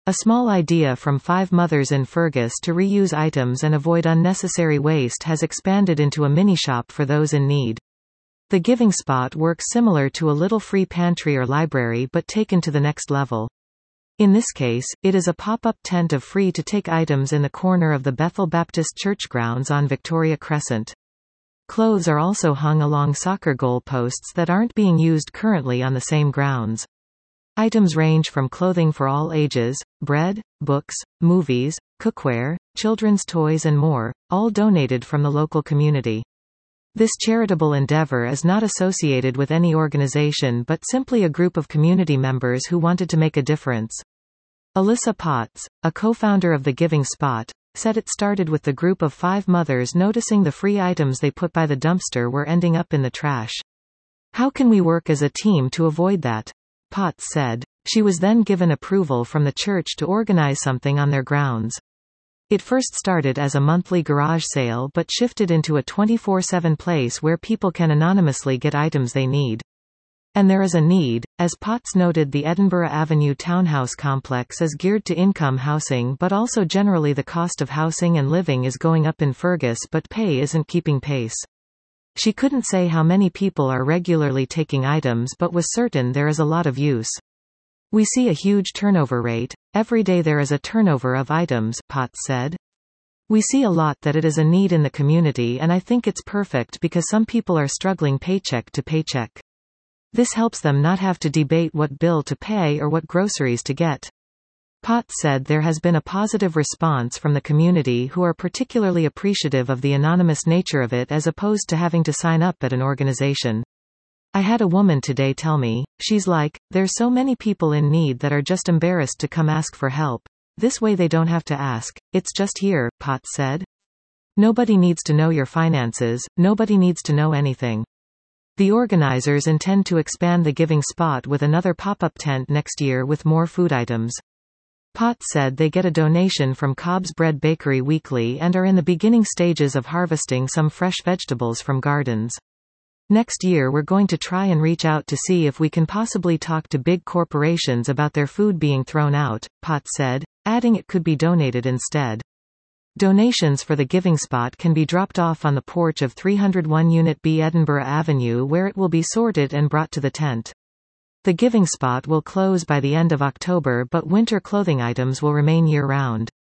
A small idea from 5 mothers in Fergus to reuse items and avoid unnecessary waste has expanded into a mini-shop for those in need. The Giving Spot works similar to a little free pantry or library but taken to the next level. In this case, it is a pop-up tent of free-to-take items in the corner of the Bethel Baptist Church grounds on Victoria Crescent. Clothes are also hung along soccer goal posts that aren't being used currently on the same grounds. Items range from clothing for all ages, bread, books, movies, cookware, children's toys and more, all donated from the local community. This charitable endeavor is not associated with any organization but simply a group of community members who wanted to make a difference. Alyssa Potts, a co-founder of the Giving Spot, said it started with the group of 5 mothers noticing the free items they put by the dumpster were ending up in the trash. How can we work as a team to avoid that? Potts said. She was then given approval from the church to organize something on their grounds. It first started as a monthly garage sale but shifted into a 24/7 place where people can anonymously get items they need. And there is a need, as Potts noted. The Edinburgh Avenue townhouse complex is geared to income housing but also generally the cost of housing and living is going up in Fergus but pay isn't keeping pace. She couldn't say how many people are regularly taking items but was certain there is a lot of use. We see a huge turnover rate. Every day there is a turnover of items, Potts said. We see a lot that it is a need in the community and I think it's perfect because some people are struggling paycheck to paycheck. This helps them not have to debate what bill to pay or what groceries to get. Potts said there has been a positive response from the community who are particularly appreciative of the anonymous nature of it as opposed to having to sign up at an organization. I had a woman today tell me, she's like, there's so many people in need that are just embarrassed to come ask for help. This way they don't have to ask, it's just here, Potts said. Nobody needs to know your finances, nobody needs to know anything. The organizers intend to expand the Giving Spot with another pop-up tent next year with more food items. Potts said they get a donation from Cobb's Bread Bakery weekly and are in the beginning stages of harvesting some fresh vegetables from gardens. Next year we're going to try and reach out to see if we can possibly talk to big corporations about their food being thrown out, Potts said, adding it could be donated instead. Donations for the Giving Spot can be dropped off on the porch of 301 Unit B Edinburgh Avenue where it will be sorted and brought to the tent. The Giving Spot will close by the end of October but winter clothing items will remain year-round.